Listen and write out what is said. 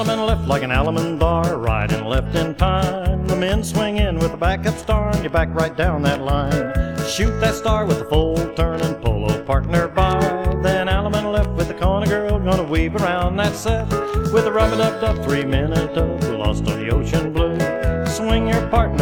Allemande left like an Allemande bar, right and left in time. The men swing in with a backup star, and you back right down that line. Shoot that star with a full turn and pull a partner by. Then Allemande left with the corner girl, gonna weave around that set with a rub-a-dub-dub 3-minute dub lost on the ocean blue. Swing your partner